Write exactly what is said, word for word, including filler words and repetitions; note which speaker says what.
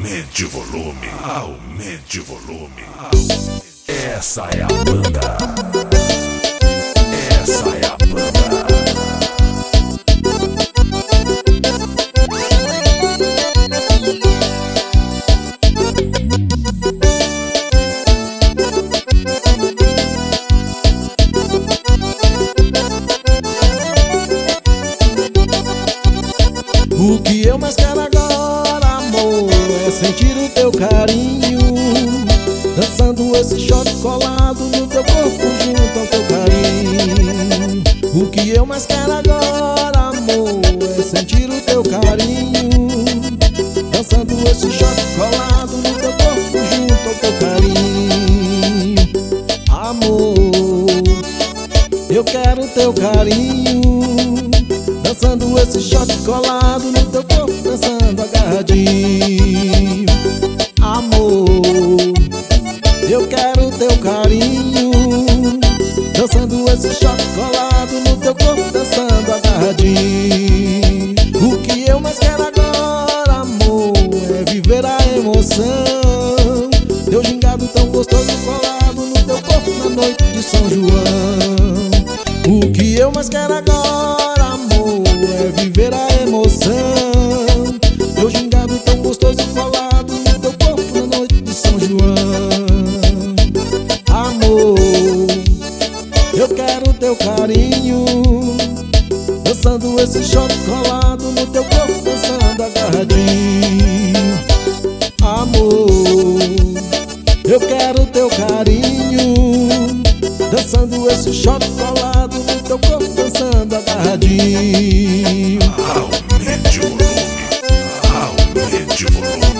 Speaker 1: Aumente o volume, aumente o volume. Essa é a banda. Essa é a banda.
Speaker 2: O que eu mais quero agora, amor, é sentir o teu carinho, dançando esse shot colado no teu corpo junto ao teu carinho. O que eu mais quero agora, amor, é sentir o teu carinho, dançando esse shot colado no teu corpo junto ao teu carinho. Amor, eu quero teu carinho, dançando esse shot colado no teu corpo, dançando agarradinho. Amor, eu quero teu carinho, dançando esse shot colado no teu corpo, dançando agarradinho. O que eu mais quero agora, amor, é viver a emoção, teu gingado tão gostoso colado no teu corpo na noite de São João. O que eu mais quero agora, amor, é viver a emoção, teu gingado tão gostoso colado no teu corpo na noite de São João. Amor, eu quero teu carinho, dançando esse shot colado no teu corpo, dançando agarradinho. Amor, eu quero teu carinho, dançando esse shot colado no teu corpo, dançando agarradinho.
Speaker 1: Aumente o volume, aumente o volume.